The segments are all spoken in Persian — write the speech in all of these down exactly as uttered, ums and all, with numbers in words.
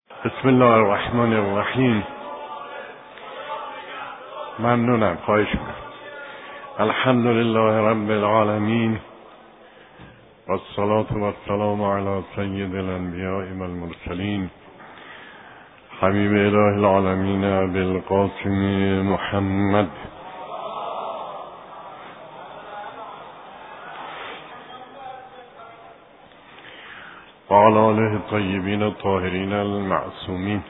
بسم الله الرحمن الرحیم. ممنونم، خواهش می‌کنم. الحمد لله رب العالمین والصلاة والسلام علی سید الانبیاء والمرسلین حبیب اله العالمین ابی القاسم محمد و علی آله الطیبین الطاهرین المعصومین.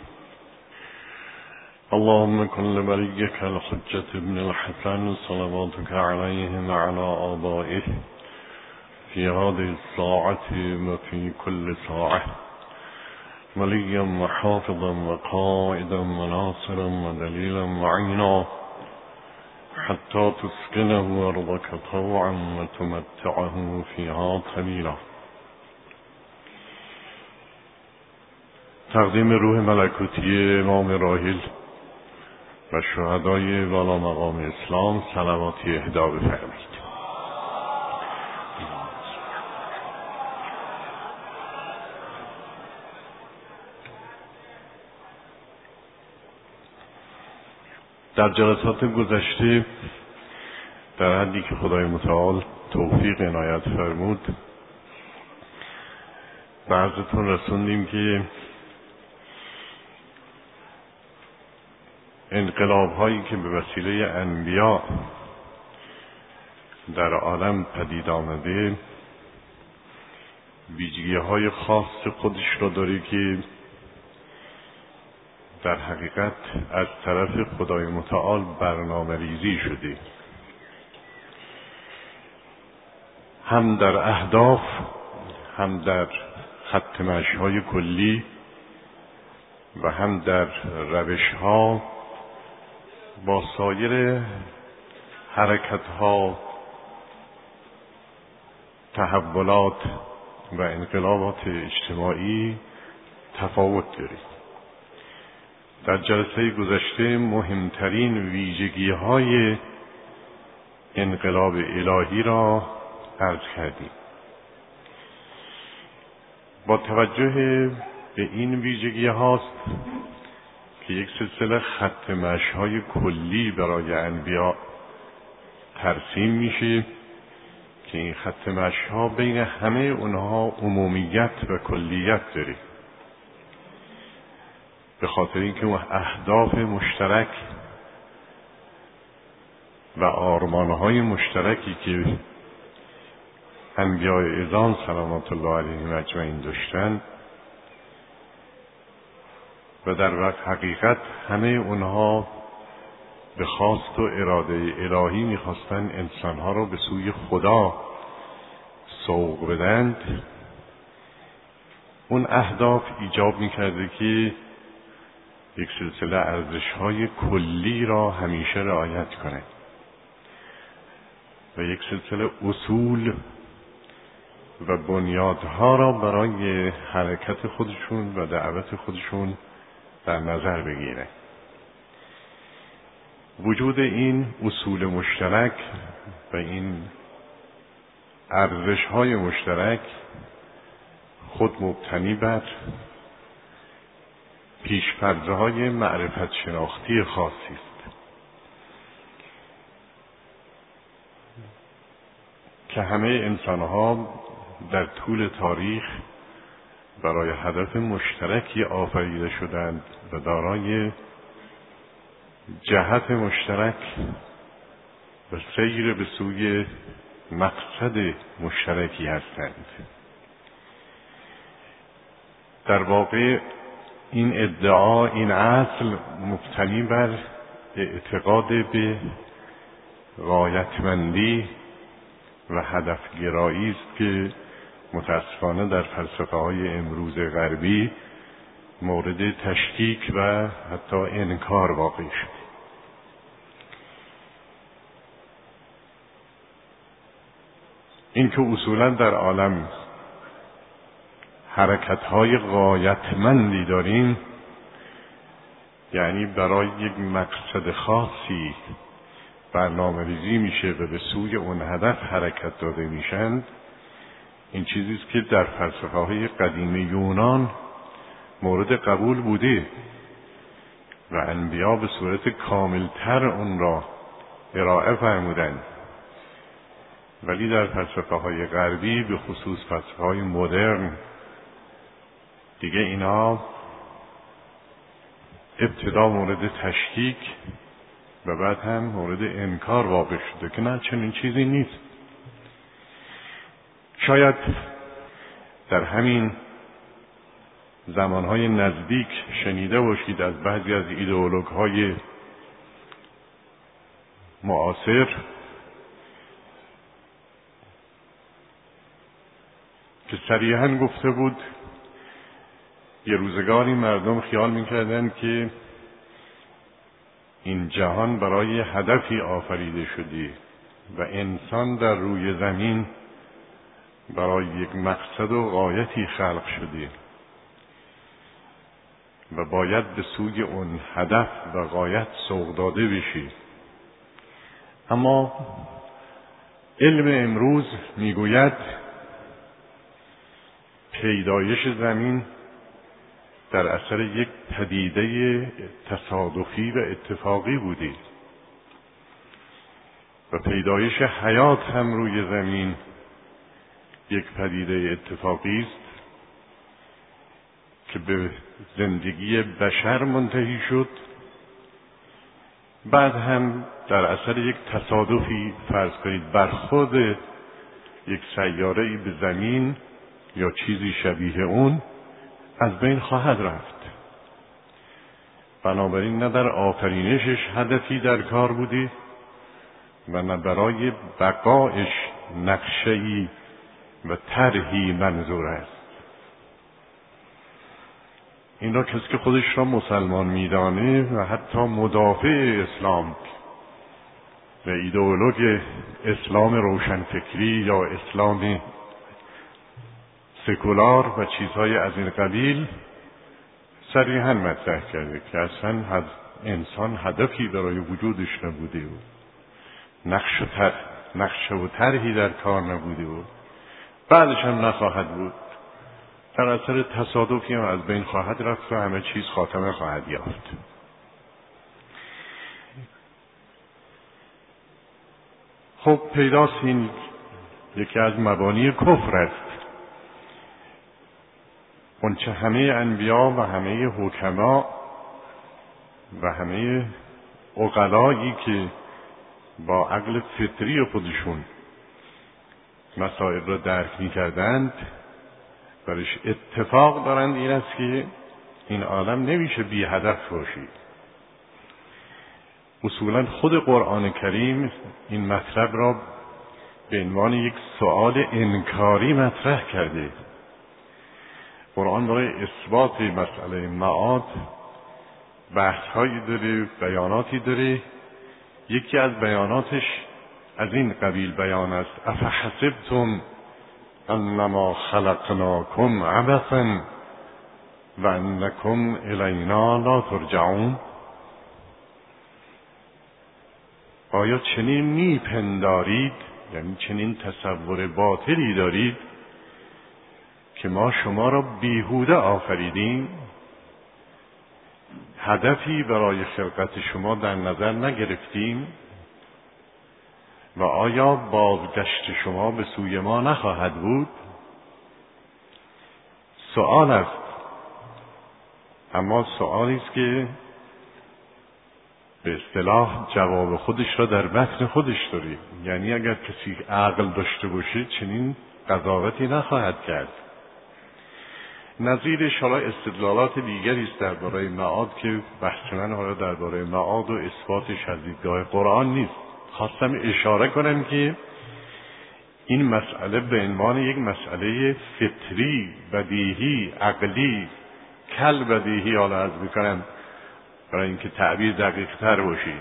اللهم كن لوليك الحجة ابن الحسن صلواتك عليه وعلى آبائه في هذه الساعة وفي كل ساعة وليا وحافظا وقائدا وناصرا ودليلا وعينا حتى تسكنه أرضك طوعا وتمتعه فيها طويلا. تقدیم روح ملکوتی امام راحل و شهدای والا مقام اسلام صلواتی اهدا بفرمایید. در جلسات گذشته در حدی که خدای متعال توفیق عنایت فرمود به عرضتون رسوندیم که انقلاب هایی که به وسیله انبیاء در عالم پدید آمده ویژگی های خاص خودش را داره که در حقیقت از طرف خدای متعال برنامه ریزی شده، هم در اهداف هم در خط مشی های کلی و هم در روش ها با سایر حرکت ها، تحولات و انقلابات اجتماعی تفاوت دارید. در جلسه گذشته مهمترین ویژگی های انقلاب الهی را عرض کردیم. با توجه به این ویژگی هاست که یک سلسله خط مشی‌های کلی برای انبیاء ترسیم میشه که این خط مشی‌ها بین همه اونها عمومیت و کلیت داره، به خاطر اینکه اون اهداف مشترک و آرمان‌های مشترکی که انبیاء اعظام صلوات الله علیهم اجمعین داشتن و در واقع حقیقت همه اونها به خواست و اراده الهی میخواستن انسانها را به سوی خدا سوق بدند. اون اهداف ایجاب میکرده که یک سلسله ارزش‌های کلی را همیشه رعایت کنند و یک سلسله اصول و بنیادها را برای حرکت خودشون و دعوت خودشون در نظر بگیره. وجود این اصول مشترک و این ارزش‌های مشترک خود مبتنی بر پیش‌فرض‌های معرفت شناختی خاصی است که همه انسان‌ها در طول تاریخ برای هدف مشترکی آفریده شدند و دارای جهت مشترک و سیر به سوی مقصد مشترکی هستند. در واقع این ادعا، این اصل مبتنی بر اعتقاد به غایتمندی و هدفگرایی است که متاسفانه در فلسفه های امروز غربی مورد تشکیک و حتی انکار واقع شده. این که اصولا در عالم حرکت های غایتمندی داریم، یعنی برای یک مقصد خاصی برنامه ریزی میشه و به سوی اون هدف حرکت داده میشند. این چیزیست که در فلسفه های قدیم یونان مورد قبول بوده و انبیا به صورت کاملتر اون را ارائه فرمودند، ولی در فلسفه های غربی به خصوص فلسفه های مدرن دیگه اینا ابتدا مورد تشکیک و بعد هم مورد انکار واقع شده که نه، چنین چیزی نیست. شاید در همین زمانهای نزدیک شنیده باشید از بعضی از ایدئولوگ های معاصر که صریحاً گفته بود یه روزگاری مردم خیال میکردن که این جهان برای هدفی آفریده شده و انسان در روی زمین برای یک مقصد و غایتی خلق شده و باید به سوی اون هدف و غایت سوق داده بشی. اما علم امروز میگوید پیدایش زمین در اثر یک پدیده تصادفی و اتفاقی بوده و پیدایش حیات هم روی زمین یک پدیده اتفاقی است که به زندگی بشر منتهی شد، بعد هم در اثر یک تصادفی فرض کنید برخورد یک سیاره‌ای به زمین یا چیزی شبیه اون از بین خواهد رفت. بنابراین نه در آفرینشش هدفی در کار بودی و نه برای بقایش نقشه‌ای و طرحی منظور است. این را کسی که خودش را مسلمان میدانه و حتی مدافع اسلام و ایدئولوگ اسلام روشنفکری یا اسلام سکولار و چیزهای از این قبیل صریحاً مطرح کرده که اصلا انسان هدفی برای وجودش نبوده و نقش و تر نقش و طرحی در کار نبوده و بعدش هم نخواهد بود، در اثر تصادفی هم از بین خواهد رفت و همه چیز خاتمه خواهد یافت. خب پیداست این یکی از مبانی کفر است. اونچه همه انبیا و همه حکما و همه عقلایی که با عقل فطری خودشون مسائل را درک می کردند برش اتفاق دارند این است که این عالم نمیشه بی هدف باشید. اصولا خود قرآن کریم این مطلب را به عنوان یک سؤال انکاری مطرح کرده. قرآن برای اثبات مسئله معاد بحث‌هایی داره، بیاناتی داره. یکی از بیاناتش از این قبیل بیان است: افحسبتم انما خلقناکم عبثا و انکم الینا لا ترجعون. آیا چنین میپندارید، یعنی چنین تصور باطلی دارید که ما شما را بیهوده آفریدیم، هدفی برای خلقت شما در نظر نگرفتیم و آیا بازگشت شما به سوی ما نخواهد بود؟ سؤال است، اما سؤالی است که به اصطلاح جواب خودش را در متن خودش داره. یعنی اگر کسی عقل داشته باشه چنین قضاوتی نخواهد کرد. نظیرش حالا استدلالات دیگری است درباره معاد که بحث من حالا درباره معاد و اثباتش از دیدگاه قرآن نیست. خواستم اشاره کنم که این مسئله به عنوان یک مسئله فطری، بدیهی، عقلی، کل بدیهی حالا عرض میکنم برای اینکه تعبیر دقیق تر باشی،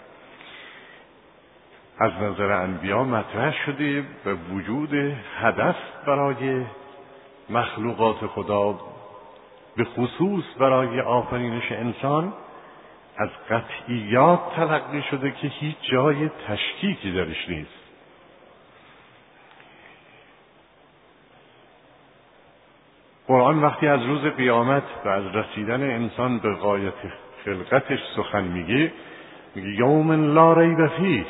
از نظر انبیا مطرح شده و وجود هدف برای مخلوقات خدا به خصوص برای آفرینش انسان از قطعیات تلقی شده که هیچ جای تشکیکی درش نیست. قرآن وقتی از روز قیامت و از رسیدن انسان به غایت خلقتش سخن میگه، میگه یوم لا ریب فیه،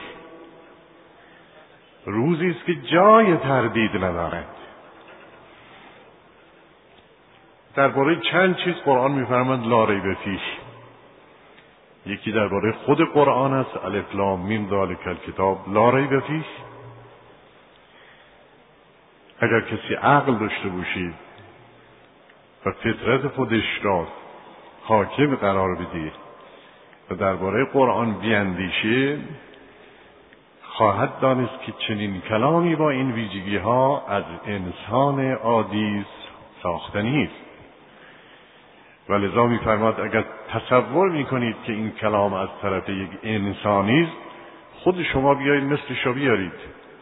روزی است که جای تردید ندارد. درباره چند چیز قرآن میفرماید لا ریب فیه. یکی درباره خود قرآن است، الف لام میم ذالک الکتاب لا ریب فیه. اگر کسی عقل داشته باشید و فطرت خودش را حاکم قرار بده و درباره قرآن بیندیشه، خواهد دانست که چنین کلامی با این ویژگی ها از انسان عادی ساخته نیست. و لذا می‌فرماید اگر تصور می‌کنید که این کلام از طرف یک انسانی است، خود شما بیایید مثلش رو بیارید.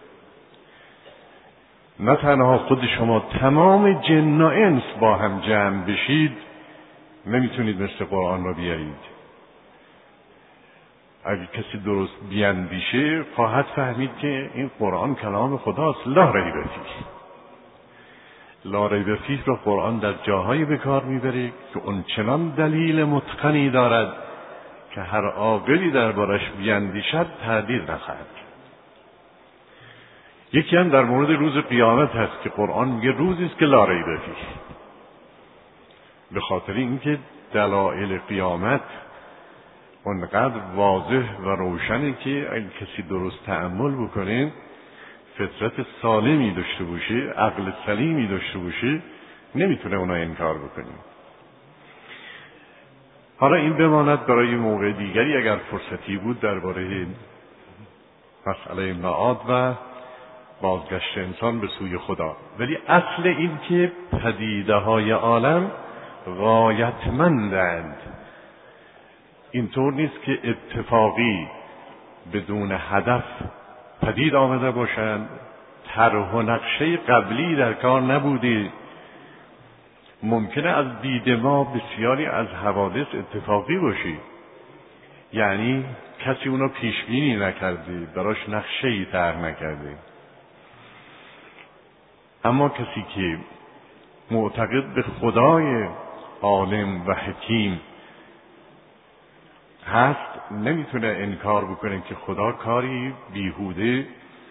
نه تنها خود شما، تمام جن و انس با هم جمع بشید نمیتونید مثل قرآن رو بیارید. اگه کسی درست بیندیشه خواهد فهمید که این قرآن کلام خداست. لا ریب فیه. لا ریب فیه رو قرآن در جاهایی به کار میبره که اون چنان دلیل متقنی دارد که هر عاقلی دربارش بیندیشد تردید نخواهد. یکی هم در مورد روز قیامت هست که قرآن میگه روزی است که لا ریب فیه، به خاطر اینکه دلایل قیامت اونقدر واضح و روشنه که اگه کسی درست تأمل بکنه، فطرت سالمی داشته باشه، عقل سلیمی داشته باشه، نمیتونه اونا انکار بکنه. حالا این بماند برای موقع دیگری اگر فرصتی بود درباره مسئله معاد و بازگشت انسان به سوی خدا. ولی اصل این که پدیده های عالم غایتمندند، اینطور نیست که اتفاقی بدون هدف پدید آمده باشند، طرح و نقشه قبلی در کار نبوده. ممکنه از دید ما بسیاری از حوادث اتفاقی باشه، یعنی کسی اونو پیش بینی نکرده، براش نقشه‌ای طرح نکرده. اما کسی که معتقد به خدای عالم و حکیم هست نمیتونه انکار بکنه که خدا کاری بیهوده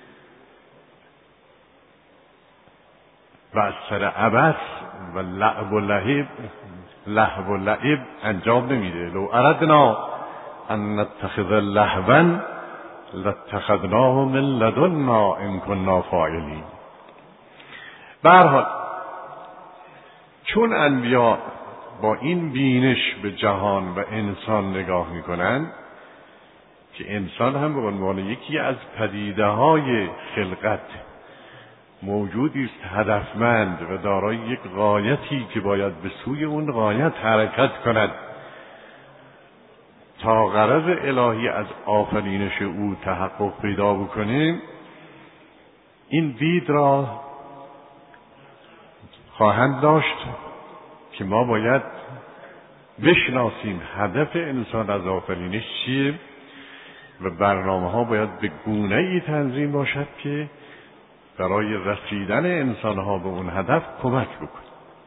و از سر عبث و لعب و لهب لهو و لعب انجام نمیده. لو اردنا ان نتخذ لهوا لاتخذناه من لدنا ان كنا فاعلین. به هر حال چون انبیا با این بینش به جهان و انسان نگاه میکنن که انسان هم به عنوان یکی از پدیده های خلقت موجودی است هدفمند و دارای یک غایتی که باید به سوی اون غایت حرکت کند تا غرض الهی از آفرینش او تحقق پیدا بکنه، این دید را خواهند داشت که ما باید بشناسیم هدف انسان از آفرینش چیه و برنامه ها باید به گونه ای تنظیم باشد که برای رسیدن انسان ها به اون هدف کمک بکنه.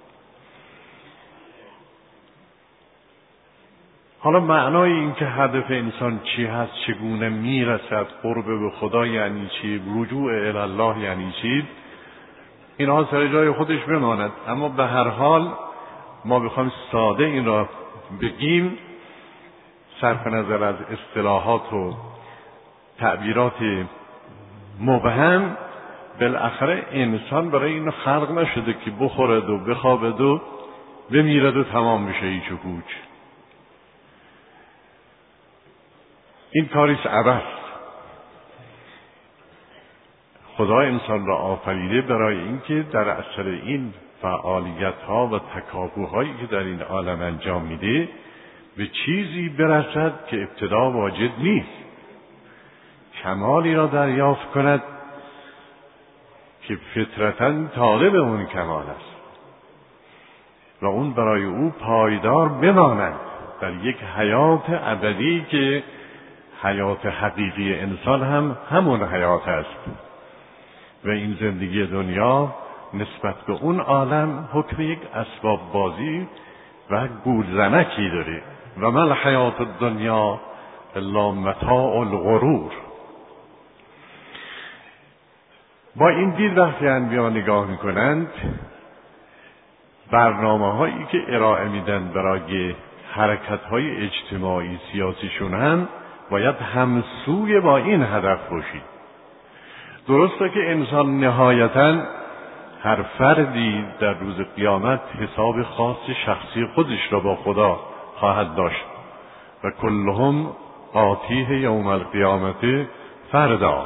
حالا معنای این که هدف انسان چی هست، چگونه میرسد قرب به خدا یعنی چی، رجوع الی الله یعنی چی، اینها سر جای خودش بماند. اما به هر حال ما بخوایم ساده این را بگیم، صرف نظر از اصطلاحات و تعبیرات مبهم، بالاخره انسان برای این خلق نشده که بخورد و بخوابد و بمیرد و تمام بشه هیچ و پوچ. این کاریست عبث. خدا انسان را آفریده برای اینکه در اثر این فعالیت ها و تکاپوهایی که در این عالم انجام میده به چیزی برسد که ابتدا واجد نیست، کمالی را دریافت کند که فطرتاً طالب اون کمال است و اون برای او پایدار بماند در یک حیات ابدی که حیات حقیقی انسان هم همون حیات است و این زندگی دنیا نسبت به اون عالم حکم یک اسباب بازی و گولزنکی داره. و ما الحیات الدنیا الا متاع الغرور. با این دید وقتی انبیا نگاه میکنند، برنامه هایی که ارائه میدن برای حرکت های اجتماعی سیاسیشون هم باید همسوی با این هدف باشید. درسته که انسان نهایتاً هر فردی در روز قیامت حساب خاص شخصی خودش را با خدا خواهد داشت و کلهم آتیه یوم القیامت فردا.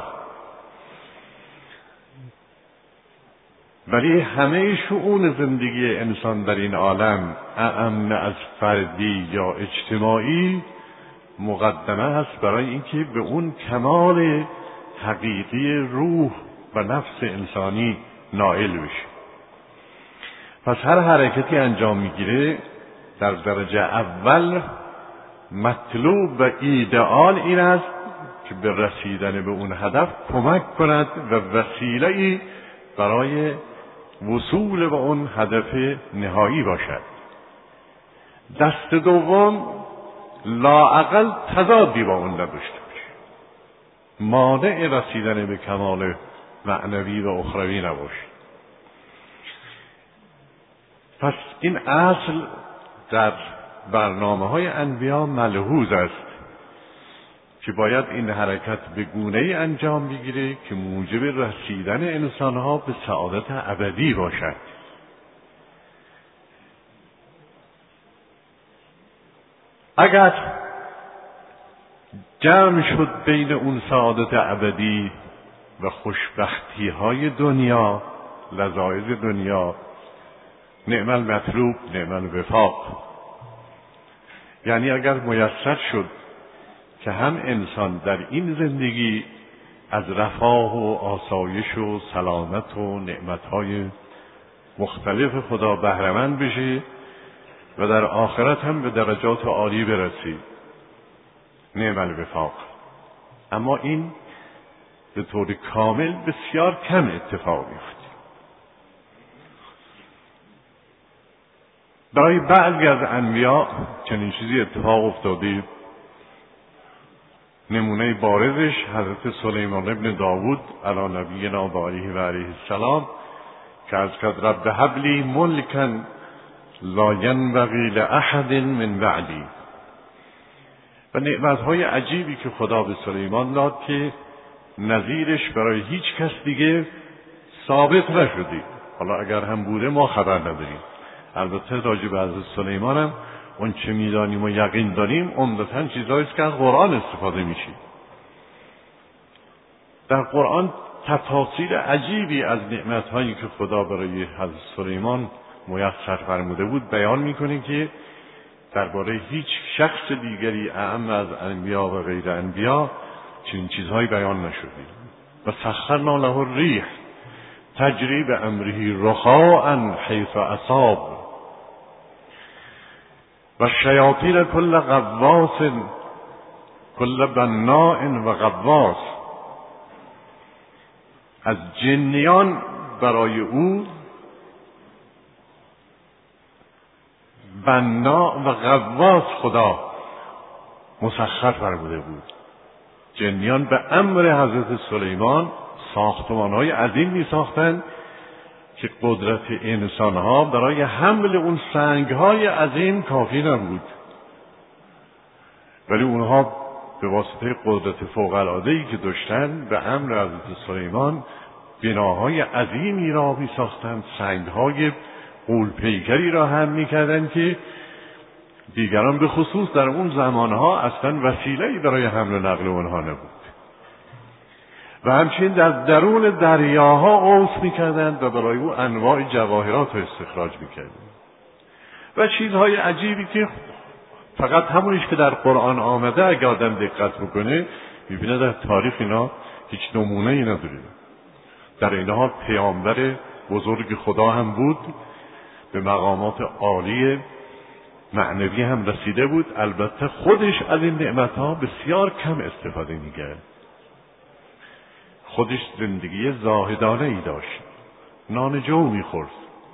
ولی همه شؤون زندگی انسان در این عالم اعم از فردی یا اجتماعی مقدمه است برای اینکه به اون کمال حقیقی روح و نفس انسانی نائل بشه. پس هر حرکتی انجام میگیره در درجه اول مطلوب و ایدئال این است که به رسیدن به اون هدف کمک کند و وسیله‌ای برای وصول به اون هدف نهایی باشد. دست دوم لااقل تضادی با اون نداشته باشه، مانع رسیدن به کمال معنوی و اخروی نباشه. پس این اصل در برنامه های انبیا ملحوظ است که باید این حرکت به گونه‌ای انجام بگیره که موجب رسیدن انسانها به سعادت ابدی باشد. اگر جمع شد بین اون سعادت ابدی و خوشبختی های دنیا، لذایذ دنیا، نعم المطلوب نعم الوفاق، یعنی اگر میسر شد که هم انسان در این زندگی از رفاه و آسایش و سلامت و نعمتهای مختلف خدا بهره‌مند بشه و در آخرت هم به درجات عالی برسید، نعم الوفاق. اما این به طور کامل بسیار کم اتفاق میفته. برای بعضی از انبیا چنین چیزی اتفاق افتاده. نمونه بارزش حضرت سلیمان ابن داوود علی نبینا و علیه و علیه السلام که از قد رب هب لی ملکا لا ینبغی لاحد من بعدی، و نعمتهای عجیبی که خدا به سلیمان داد که نظیرش برای هیچ کس دیگه ثابت نشده. حالا اگر هم بوده ما خبر نداریم. البته راجع به حضرت سلیمان هم اون چه میدانیم و یقین داریم عمدتاً چیزایی است که از قرآن استفاده میشه. در قرآن تفاصیل عجیبی از نعمتهایی که خدا برای حضرت سلیمان میسر فرموده بود بیان میکنه که درباره هیچ شخص دیگری اعم از انبیا و غیر انبیا چنین چیزهایی بیان نشده. و سخرنا له الریح تجری بامره رخاء حیث اصاب و شیاطین کل غواص کل بناء و غواص. از جنیان برای او بنا و غواص خدا مسخر فرموده بود. جنیان به امر حضرت سلیمان ساختمان‌های عظیم می ساختند که قدرت انسان‌ها برای حمل اون سنگ‌های عظیم کافی نبود، ولی اونها به واسطه قدرت فوق‌العاده‌ای که داشتند به امر حضرت سلیمان بناهای عظیمی را می ساختند، سنگ‌های غول‌پیکری را هم می کردند که دیگران به خصوص در اون زمانها اصلا وسیله‌ای برای حمل و نقل اونها نبود. و همچنین در درون دریاها غوص می‌کردند و برای او انواع جواهرات را استخراج می‌کردند و چیزهای عجیبی که فقط همونیش که در قرآن آمده اگه آدم دقت بکنه می‌بینه در تاریخ اینا هیچ نمونه‌ای نداره. در این حال پیامبر بزرگ خدا هم بود، به مقامات عالی معنوی هم رسیده بود، البته خودش از این نعمت‌ها بسیار کم استفاده می‌کرد. خودش زندگی زاهدانه ای داشت نان جو میخورد،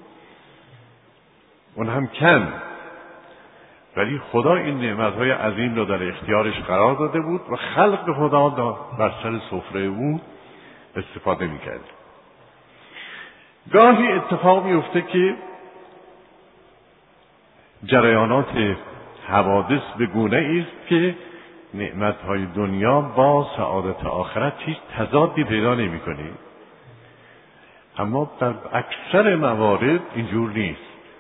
اون هم کم، ولی خدا این نعمتهای عظیم رو در اختیارش قرار داده بود و خلق خدا بر سر سفره او استفاده میکرد. گاهی اتفاق میفته که جریانات حوادث به گونه است که نعمتهای دنیا با سعادت آخرت هیچ تضادی پیدا نمی‌کنه، اما در اکثر موارد اینجور نیست.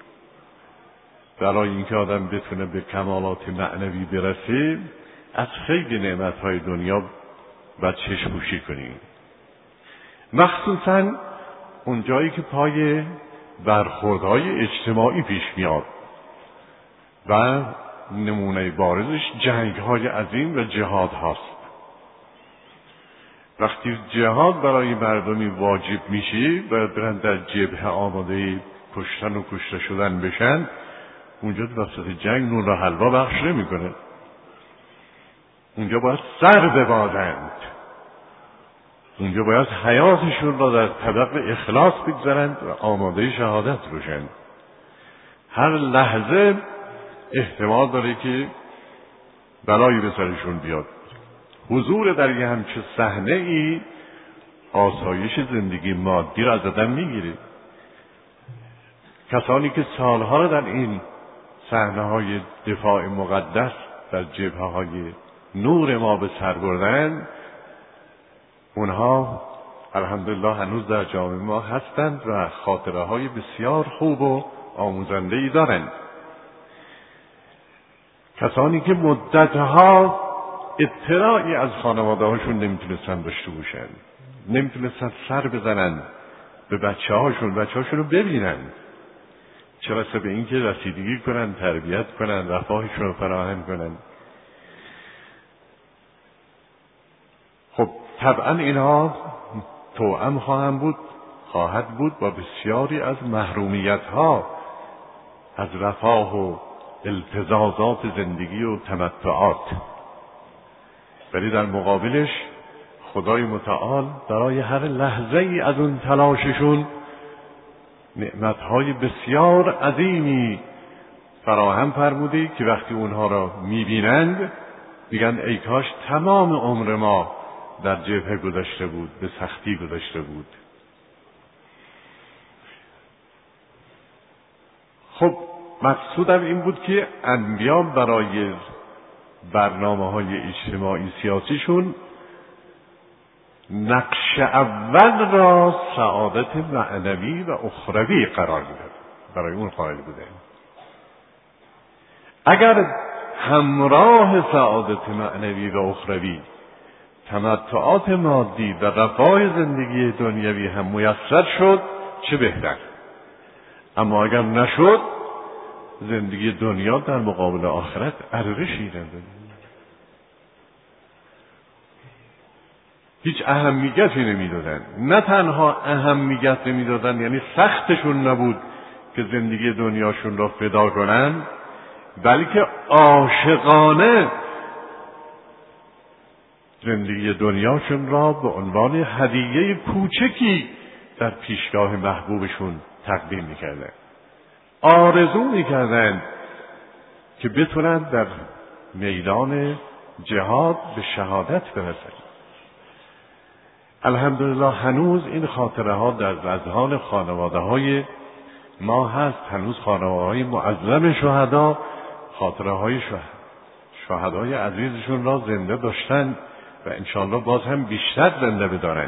برای اینکه آدم بتونه به کمالات معنوی برسه از خیلی نعمتهای دنیا باید چشم‌پوشی کنیم، مخصوصاً اون جایی که پای برخوردهای اجتماعی پیش میاد و نمونه بارزش جنگ‌های عظیم و جهاد هاست. وقتی جهاد برای مردمی واجب میشه و برن در جبهه آماده کشتن و کشته شدن بشن، اونجا وسط جنگ نون و حلوا بخش نمی‌کنه. اونجا باید سر ببازند، اونجا باید حیاتشون را در طبق اخلاص بگذارند و آماده شهادت باشند. هر لحظه احتمال داره که بلایی به سرشون بیاد. حضور در یه همچه صحنه ای آسایش زندگی مادی را از آدم میگیره. کسانی که سالها را در این صحنه های دفاع مقدس در جبهه های نور ما به سر بردن، اونها الحمدلله هنوز در جامعه ما هستند و خاطره های بسیار خوب و آموزنده ای دارند. کسانی که مدتها اطلاعی از خانواده هاشون نمیتونستن داشته باشن، نمیتونستن سر بزنن به بچه هاشون، بچه هاشون رو ببینن، چه رسه به این که رسیدگی کنن، تربیت کنن، رفاهشون رو فراهم کنن. خب طبعا اینها توأم خواهند بود، خواهد بود با بسیاری از محرومیت ها از رفاه و التزازات زندگی و تمتعات، ولی در مقابلش خدای متعال برای هر لحظه ای از اون تلاششون نعمتهای بسیار عظیمی فراهم فرموده که وقتی اونها را میبینند میگن ای کاش تمام عمر ما در جبهه گذشته بود، به سختی گذشته بود. خب مقصودم این بود که انبیا برای برنامه های اجتماعی سیاسیشون نقش اول را سعادت معنوی و اخروی قرار میداد، برای اون قائل بوده. اگر همراه سعادت معنوی و اخروی تمتعات مادی و رفاه زندگی دنیوی هم میسر شد چه بهتر، اما اگر نشد زندگی دنیا در مقابل آخرت ارزشی نداره، هیچ اهمیتی نمیدادن. نه تنها اهمیت نمیدادن، یعنی سختشون نبود که زندگی دنیاشون را فدا کنن، بلکه عاشقانه زندگی دنیاشون را به عنوان هدیه کوچکی در پیشگاه محبوبشون تقدیم میکردن. آرزو میکردن که بتونن در میدان جهاد به شهادت برسن. الحمدلله هنوز این خاطره ها در اذهان خانواده های ما هست. هنوز خانواده های معظم شهدا خاطره های شهدای عزیزشون را زنده داشتن و انشاءالله باز هم بیشتر زنده بدارن.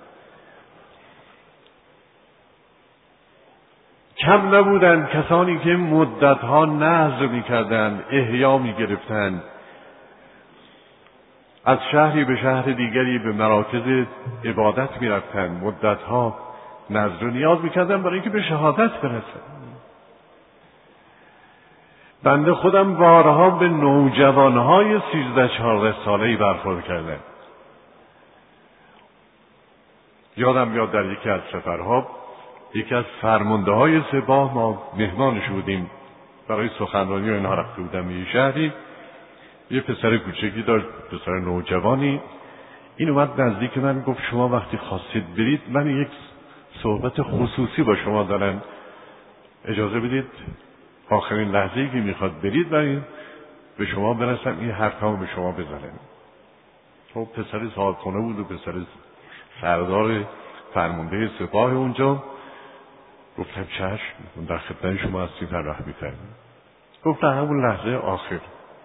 کم نبودن کسانی که مدتها نذر میکردن، احیا میگرفتن، از شهری به شهر دیگری به مراکز عبادت میرفتن، مدتها نذر و نیاز میکردن برای اینکه به شهادت برسن. بنده خودم بارها به نوجوانهای سیزده چهارده ساله‌ای برخورد کردم. یادم میاد در یکی از سفرها یکی از فرمانده های سپاه ما مهمانش بودیم، برای سخنرانی و اینها رفته بودم یه شهری. یه پسر کوچکی داشت، پسر نوجوانی. این اومد نزدیک من گفت شما وقتی خواستید برید من یک صحبت خصوصی با شما دارن، اجازه بدید آخرین لحظه‌ای که میخواد برید برید به شما برسم این حرفامو به شما بزنم. خب پسر صاحبخونه بود و پسر سردار فرمانده سپاه اونجا. گفتم چشم، در خدمت شما هستیم، فرح می‌فرمایید. گفتم همون لحظه آخر.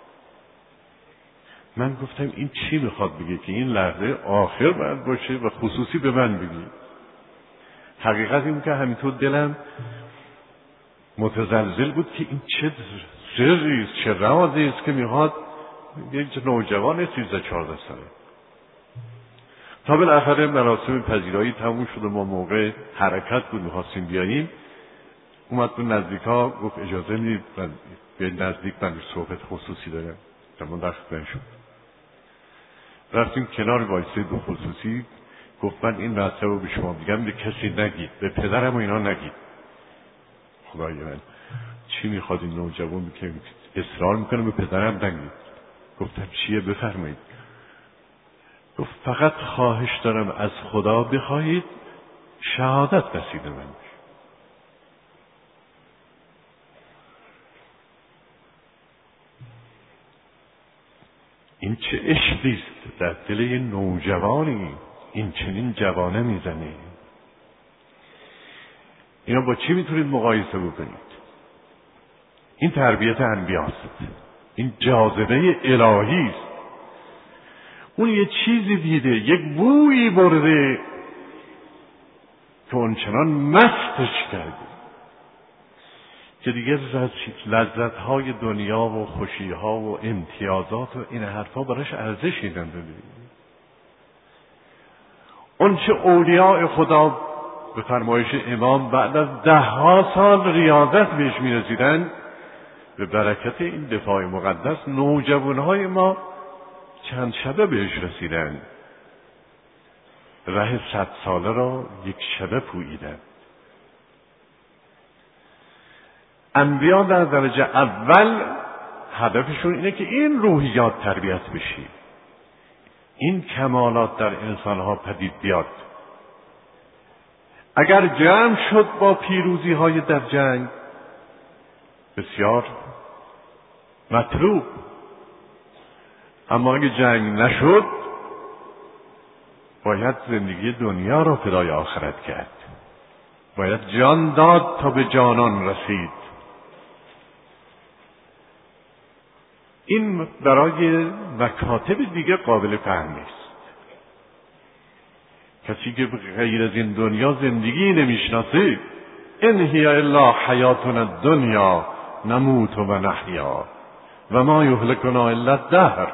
من گفتم این چی میخواد بگه که این لحظه آخر باید باشه و خصوصی به من بگی؟ حقیقت این که همینطور دلم متزلزل بود که این چه سری است، چه رازی است که میخواد یک نوجوان سیزده چهارده ساله. تا بالاخره مراسم پذیرایی تموم شد و ما موقع حرکت بود میخواستیم بیاییم. اومد تو نزدیکا گفت اجازه میدید من به نزدیک من صحبت خصوصی دارم. تمام دست نشد. رفتیم کنار وایسه دو خصوصی. گفت من این راسته رو به شما میگم به کسی نگید، به پدرم و اینا نگید. خدای من چی میخواد این نوجوان که اصرار میکنه به پدرم نگید؟ گفتم چیه بفرمایید. گفت فقط خواهش دارم از خدا بخواهید شهادت نصیب من بشه. این چه عشقی است در دل این نوجوانی، این چنین جوانه میزنه. اینا با چی میتونید مقایسه بکنید؟ این تربیت انبیاست، این جاذبه الهی است. اون یه چیزی دیده، یک بویی برده که اونچنان مستش کرده که دیگه لذت‌های دنیا و خوشی‌ها و امتیازات و این حرفا براش ارزشی نداره. اون چه اولیاء خدا به فرمایش امام بعد از ده ها سال ریاضت بهش می‌رسیدن، به برکت این دفاع مقدس نوجوان‌های ما چند شبه بهش رسیدن، ره صد ساله را یک شبه پوییدن. انبیا در درجه اول هدفشون اینه که این روحیات تربیت بشه، این کمالات در انسانها پدید بیاد. اگر جمع شد با پیروزی های در جنگ بسیار مطلوب، اما اگه جنگ نشد باید زندگی دنیا را فدای آخرت کرد، باید جان داد تا به جانان رسید. این برای مکاتب دیگه قابل فهم نیست. کسی که غیر از این دنیا زندگی نمیشناسه، ان هی الا حیاتنا الدنیا نموت و نحیا و ما یهلکنا الا الدهر.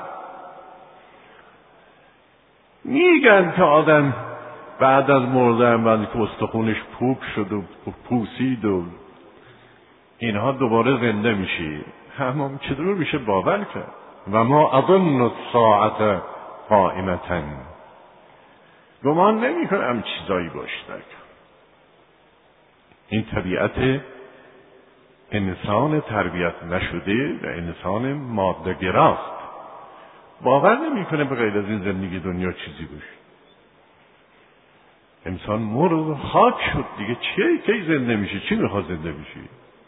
میگن که آدم بعد از مردن، بعد که استخونش پوک شد و پوسید و اینها دوباره زنده میشه. اما چطور میشه باور کرد؟ و ما اظن الساعة قائمة، گمان نمی کنم چیزایی باشه. این طبیعت انسان تربیت نشده و انسان ماده گراست، باور نمی کنه به غیر از این زندگی دنیا چیزی باشه. انسان مرد خاک شد دیگه، چه کی زنده میشه؟ چی میخواد زنده میشه؟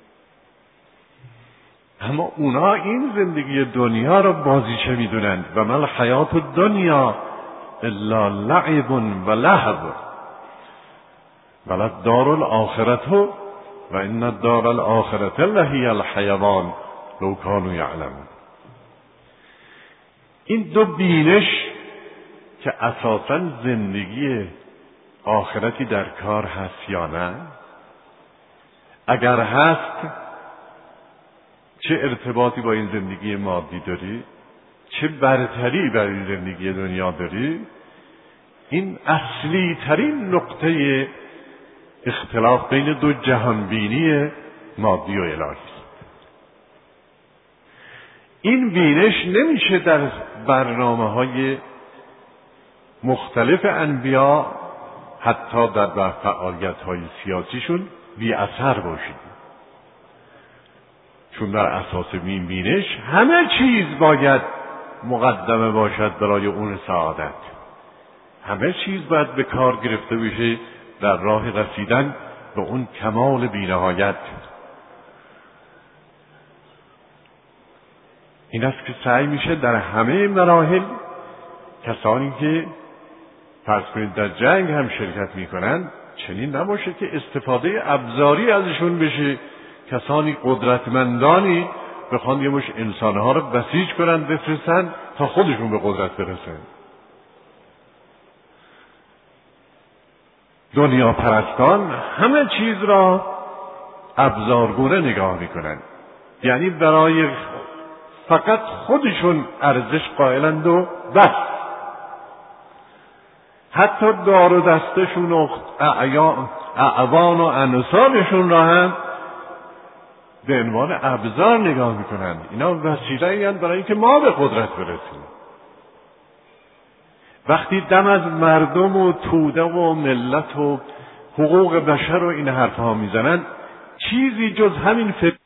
اما اونا این زندگی دنیا را بازیچه میدونند. و ما الحیات الدنیا الا لعب و لهو و الدار الاخرة و ان الدار الاخرة لهی الحیوان لو کانوا یعلمون. این دو بینش که اساساً زندگی آخرتی در کار هست یا نه، اگر هست چه ارتباطی با این زندگی مادی داری، چه برتری بر این زندگی دنیا داری، این اصلی ترین نقطه اختلاف بین دو جهانبینی مادی و الهی است. این بینش نمیشه در برنامه های مختلف انبیا حتی در فعالیت های سیاسیشون بی اثر باشید، چون در اساس این بینش همه چیز باید مقدمه باشد برای اون سعادت. همه چیز باید به کار گرفته بشه در راه رسیدن به اون کمال بی‌نهایت. این است که سعی میشه در همه مراحل کسانی که فرض کنید در جنگ هم شرکت میکنن چنین نباشه که استفاده ابزاری ازشون بشه، کسانی قدرتمندانی بخوان یه مش انسانها رو بسیج کنن بفرستن تا خودشون به قدرت برسن. دنیا پرستان همه چیز را ابزارگونه نگاه میکنن، یعنی برای فقط خودشون ارزش قائلند و بس. حتی دار و دستشون و اعوان و انصارشون را هم به عنوان ابزار نگاه میکنن. اینا وسیله این برای اینکه ما به قدرت برسیم. وقتی دم از مردم و توده و ملت و حقوق بشر و این حرفها میزنن، چیزی جز همین فکر